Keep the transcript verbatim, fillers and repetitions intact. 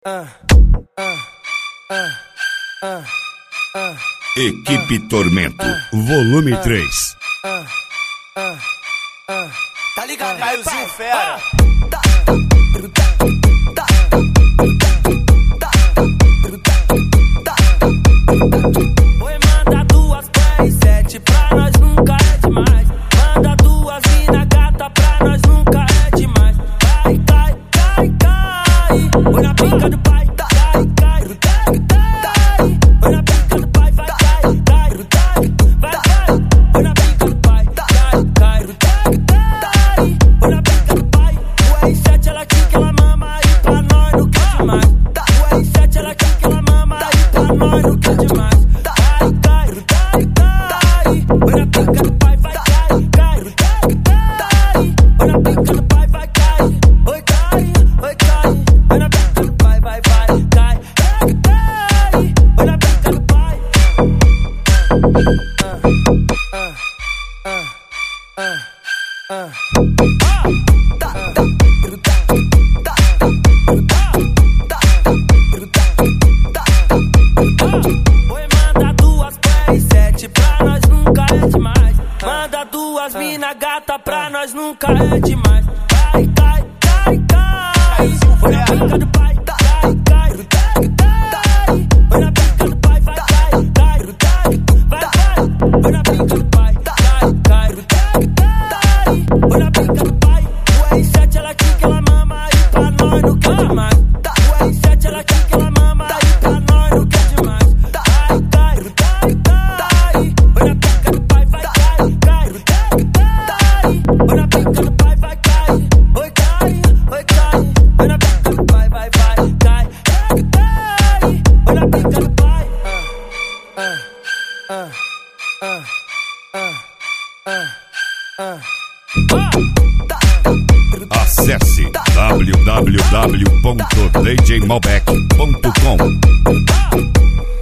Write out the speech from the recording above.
Equipe Tormento, volume três. Tá ligado, Caiozinho Fera? Oi, manda duas três sete pra nós nunca é demais. Manda duas mina gata pra nós nunca é demais. Cai, cai, cai, cai. Oi na pica do pai, cai, cai, cai, cai. Oi na pica do pai, vai, cai, cai, cai, vai, vai. Oi na pica do pai, cai, cai, cai, cai. Oi na pica do pai. O R sete ela quica, ela mama e pra nós não quer demais. O R sete ela quica, ela mama e pra nós não quer demais. Cai, cai, cai, cai. Oi na pica do pai, vai, cai, cai, cai, cai. Oi na pica do pai, vai, cai. Oi, cai, oi, cai. Oi na pica do pai, vai, vai, cai, cai, cai. Oi na pica do pai. Oi, manda duas três sete pra nós nunca é demais. Manda duas mina gata pra nós nunca é demais. Cai, cai, cai, cai. Oi na pica do pai, cai, cai, cai, cai. Oi na pica do pai, vai, cai, cai, cai, vai, vai. Oi na pica do pai, cai, cai, cai, cai. Oi na pica do pai. O R sete ela quica, ela mama e pra nós não quer demais. O R sete ela quica, ela mama e pra nós não quer demais. Cai, cai, cai, cai. Oi na pica do pai, vai, cai, cai, cai, cai. Oi na pica do pai, vai, cai. Oi, cai, oi, cai. Oi na pica do pai, vai, vai, cai, cai, cai. Oi na pica do pai. Acesse w w w ponto d j malbec ponto com.